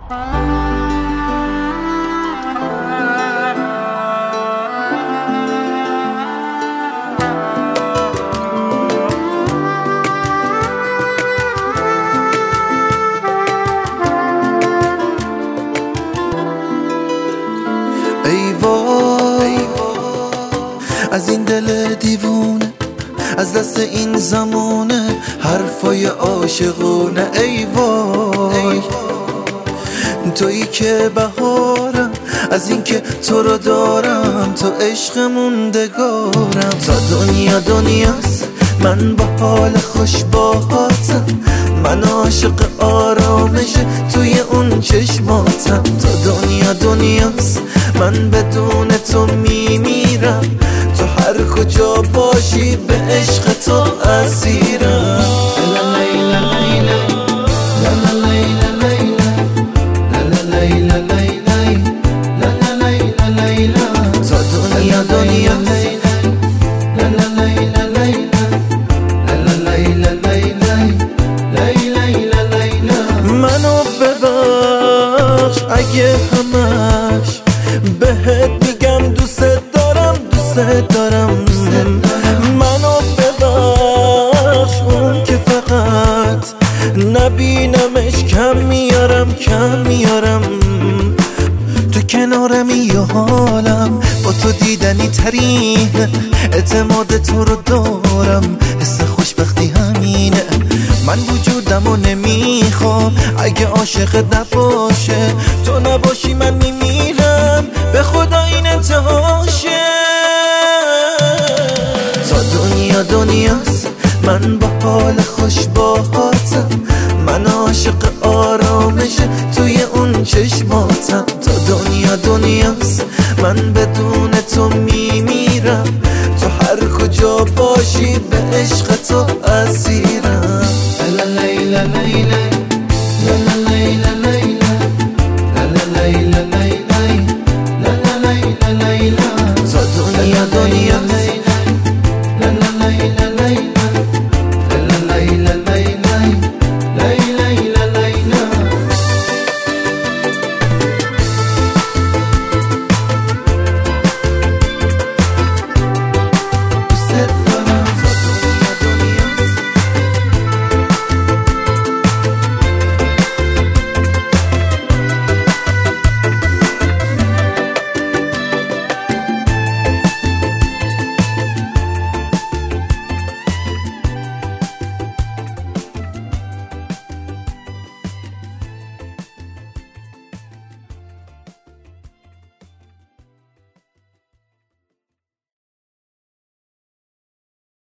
ای وای از این دل دیوونه، از دست این زمانه حرفای عاشقونه. ای وای تویی که بهارم، از این که تو رو دارم، تو عشق موندگارم. تا دنیا دنیاست من با حال خوش باهاتم، من عاشق آرامش توی اون چشماتم. تا دنیا دنیاست من بدون تو میمیرم، تو هر کجا باشی به عشق تو اسیرم. تا دنیا دنیاست منو ببخش اگه همش بهت میگم دوست دارم دوست دارم. منو ببخش اون که فقط نبینمش کم میارم. تو کنارمی یا حالم با تو دیدنی ترین، اعتماد تو رو دارم، حس خوشبختی همینه. من وجودمو نمیخوام اگه عاشقت نباشه، تو نباشی من میمیرم، به خدا این انتهاشه. تا دنیا دنیاست من با حال خوش باهاتم، من عاشق آرامش توی اون چشماتم. تا دنیا دنیاست من بدون تو میمیرم، تو هر کجا باشی به عشق تو اسیرم.